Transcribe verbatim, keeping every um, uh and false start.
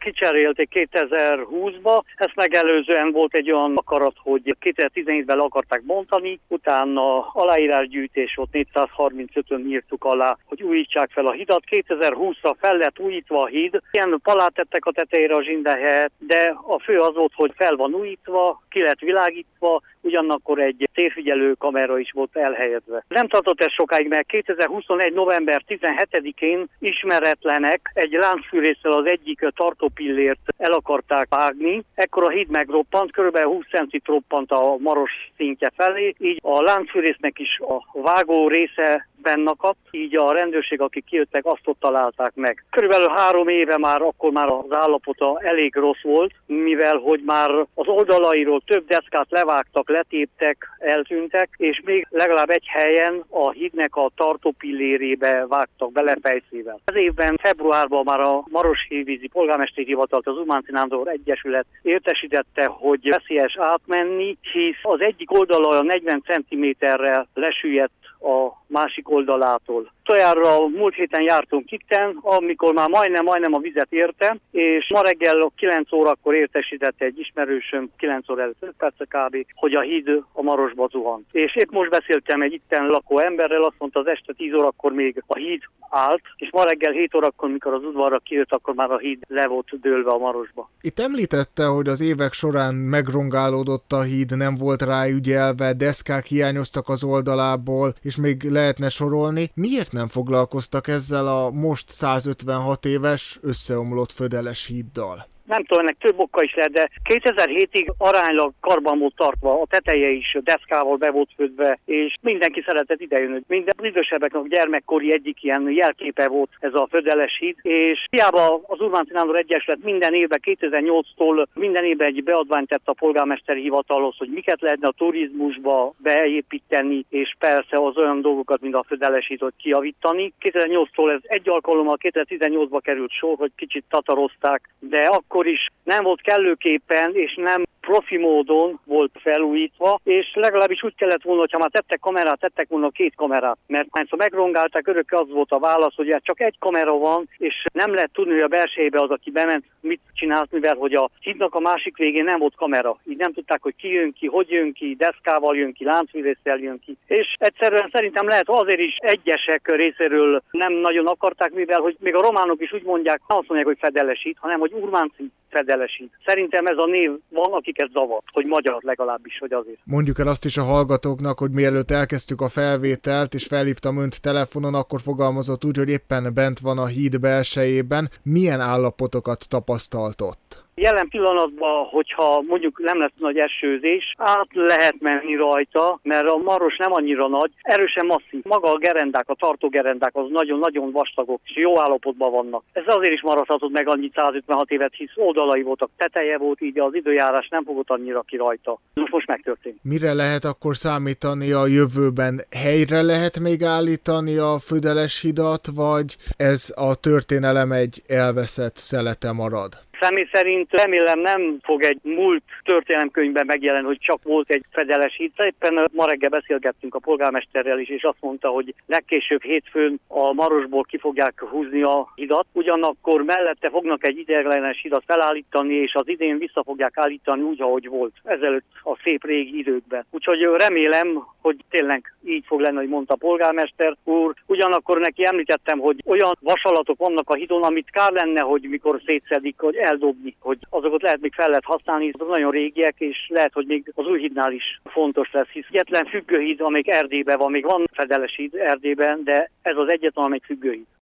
kicserélték kétezer-húszba, ezt megelőzően volt egy olyan akarat, hogy kétezer-tizenhétben le akarták bontani, utána aláírásgyűjtés volt, négyszázharmincöten írtuk alá, hogy újítsák fel a hidat. kétezer-húszra fel lett újítva a híd, ilyen palát tettek a tetejére a zsinde helyett, de a fő az volt, hogy fel van újítva, ki lett világítva, ugyanakkor egy térfigyelő kamera is volt elhelyezve. Nem tartott ez sokáig, mert kétezer-huszonegy. november tizenhetedikén ismeretlenek egy láncfűrésszel az egyik tartópillért el akarták vágni. Ekkor a híd megroppant, kb. húsz centit roppant a Maros szintje felé, így a láncfűrésznek is a vágó része bennakadt, így a rendőrség, akik kijöttek, azt ott találták meg. Körülbelül három éve már, akkor már az állapota elég rossz volt, mivel hogy már az oldalairól több deszkát levágtak, letéptek, eltűntek, és még legalább egy helyen a hídnek a tartópillérébe vágtak bele fejszével. Ez évben, februárban már a Maroshévízi Polgármesteri Hivatalt, az Urmánci Nándor Egyesület értesítette, hogy veszélyes átmenni, hisz az egyik oldala negyven centiméterrel lesüllyedt a másik oldalától. Utoljára múlt héten jártunk itten, amikor már majdnem-majdnem a vizet érte, és ma reggel kilenc órakor értesítette egy ismerősöm, kilenc óra előtt öt perce kb., hogy a híd a Marosba zuhant. És épp most beszéltem egy itten lakó emberrel, azt mondta, az este tíz órakor még a híd állt, és ma reggel hét órakor, mikor az udvarra kijött, akkor már a híd le volt dőlve a Marosba. Itt említette, hogy az évek során megrongálódott a híd, nem volt rá ügyelve, deszkák hiányoztak az oldalából, és még lehetne sorolni. Miért nem foglalkoztak ezzel a most százötvenhat éves összeomlott födeles híddal? Nem tudom, ennek több oka is lehet, de kétezer-hétig aránylag karban volt tartva, a teteje is deszkával be volt födve, és mindenki szeretett idejönni. Minden idősebbeknek gyermekkori egyik ilyen jelképe volt ez a födeles híd, és hiába az Urmánci Nándor Egyesület minden évben, kétezer-nyolctól minden évben egy beadványt tett a polgármesteri hivatalhoz, hogy miket lehetne a turizmusba beépíteni, és persze az olyan dolgokat, mint a födeles hídot kijavítani. kétezer-nyolctól ez egy alkalommal, kétezer-tizennyolcba került sor, hogy kicsit tatarozták, de akkor is nem volt kellőképpen, és nem profi módon volt felújítva, és legalábbis úgy kellett volna, hogyha már tettek kamerát, tettek volna két kamerát, mert hányszor megrongálták, örökké az volt a válasz, hogy csak egy kamera van, és nem lehet tudni, hogy a belsejébe az, aki bement, mit csinált, mivel hogy a hídnak a másik végén nem volt kamera. Így nem tudták, hogy ki jön ki, hogy jön ki, deszkával jön ki, láncfűrésszel jön ki. És egyszerűen szerintem lehet azért is egyesek részéről nem nagyon akarták, mivel hogy még a románok is úgy mondják, nem azt mondják, hogy fedeles híd, hanem hogy Urmánci fedeles híd. Szerintem ez a név van, akiket zavar, hogy magyar legalábbis, hogy azért. Mondjuk el azt is a hallgatóknak, hogy mielőtt elkezdtük a felvételt, és felhívtam önt telefonon, akkor fogalmazott úgy, hogy éppen bent van a híd belsejében. Milyen állapotokat tapasztalt ott? Jelen pillanatban, hogyha mondjuk nem lesz nagy esőzés, át lehet menni rajta, mert a Maros nem annyira nagy, erősen masszív. Maga a gerendák, a tartógerendák az nagyon-nagyon vastagok, és jó állapotban vannak. Ez azért is maradhatott meg annyit százötvenhat évet, hisz oldalai voltak, teteje volt, így az időjárás nem fogott annyira ki rajta. Most, most megtörtént. Mire lehet akkor számítani a jövőben? Helyre lehet még állítani a födeles hidat, vagy ez a történelem egy elveszett szelete marad? Személy szerint remélem nem fog egy múlt történelemkönyvben megjelenni, hogy csak volt egy fedeles híd. Éppen ma reggel beszélgettünk a polgármesterrel is, és azt mondta, hogy legkésőbb hétfőn a Marosból ki fogják húzni a hidat. Ugyanakkor mellette fognak egy ideiglenes hidat felállítani, és az idén vissza fogják állítani úgy, ahogy volt ezelőtt a szép régi időkben. Úgyhogy remélem, hogy tényleg így fog lenni, hogy mondta a polgármester úr. Ugyanakkor neki említettem, hogy olyan vasalatok vannak a hídon, amit kár lenne, hogy mikor szétszedik, hogy eldobni, hogy azokat lehet még fel lehet használni, azok nagyon régiek, és lehet, hogy még az új hídnál is fontos lesz, hisz egyetlen függőhíd, amelyik Erdélyben van, még van fedeles híd Erdélyben, de ez az egyetlen, amelyik függőhíd.